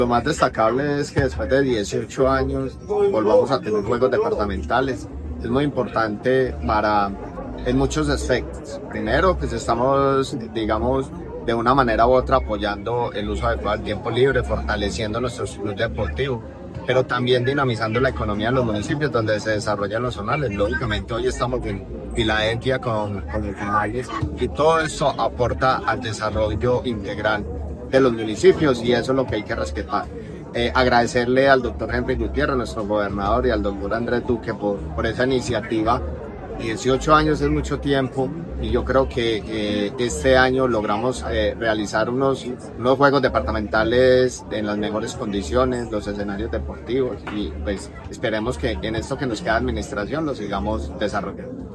Lo más destacable es que después de 18 años volvamos a tener juegos departamentales. Es muy importante en muchos aspectos. Primero, pues estamos, digamos, de una manera u otra apoyando el uso adecuado del tiempo libre, fortaleciendo nuestros clubes deportivos, pero también dinamizando la economía en los municipios donde se desarrollan los zonales. Lógicamente hoy estamos en Filadelfia con los zonales y todo eso aporta al desarrollo integral de los municipios y eso es lo que hay que respetar. Agradecerle al doctor Henry Gutiérrez, nuestro gobernador, y al doctor Andrés Duque por esa iniciativa. 18 años es mucho tiempo y yo creo que este año logramos realizar unos juegos departamentales en las mejores condiciones, los escenarios deportivos y pues esperemos que en esto que nos queda de administración lo sigamos desarrollando.